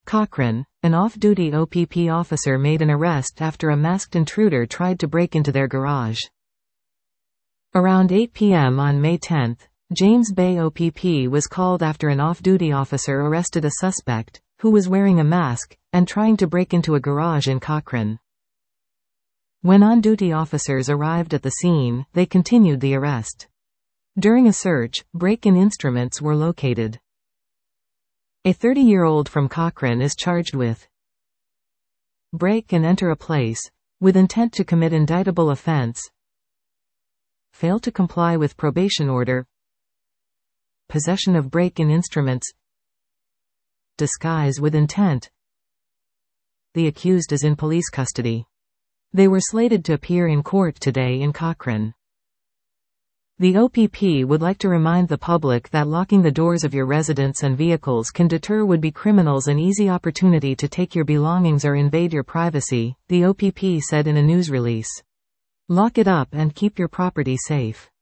Cochrane, an off-duty OPP officer made an arrest after a masked intruder tried to break into their garage. Around 8 p.m. on May 10, James Bay OPP was called after an off-duty officer arrested a suspect, who was wearing a mask, and trying to break into a garage in Cochrane. When on-duty officers arrived at the scene, they continued the arrest. During a search, break-in instruments were located. A 30-year-old from Cochrane is charged with break and enter a place, with intent to commit indictable offense, fail to comply with probation order, possession of break-in instruments, disguise with intent. The accused is in police custody. They were slated to appear in court today in Cochrane. The OPP would like to remind the public that locking the doors of your residence and vehicles can deter would-be criminals an easy opportunity to take your belongings or invade your privacy, the OPP said in a news release. Lock it up and keep your property safe.